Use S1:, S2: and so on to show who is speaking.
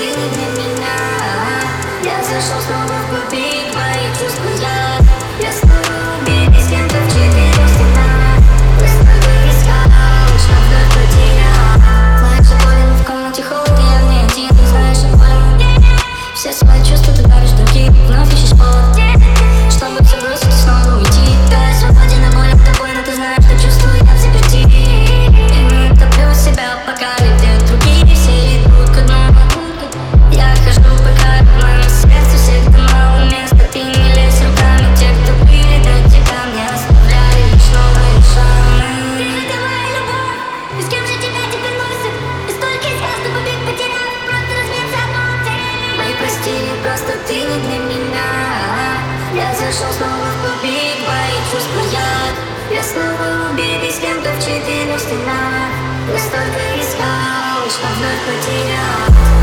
S1: ты не для меня. Я зашел снова в глубины твоих чувств. Я снова убили с кем-то в четырех стенах. Я столько искал, что вновь потерял. Знаешь, что больно в комнате холодно, я в ней один. Не знаешь, что больно. Все свои чувства ты даришь другим, вновь ищешь повод, чтобы все бросить и снова уйти. Да, я свободен, а боль от тобой, но ты знаешь, что чувствую я в заперти. И топлю себя, пока везде другие все идут ко дну. Я хожу, пока в моем сердце всегда мало места. Ты не лезь руками, те, кто были до тебя, мне оставляли лишь новые шрамы. Ты моя любовь, и с кем же тебя теперь носит? И столько искал, что побег потерял, просто разметься одно время. Мои прости, просто ты не для меня. Я зашел снова в глубины твоих чувств. Я снова убит с кем-то в четырех стенах. Я столько искал, что вновь потерял.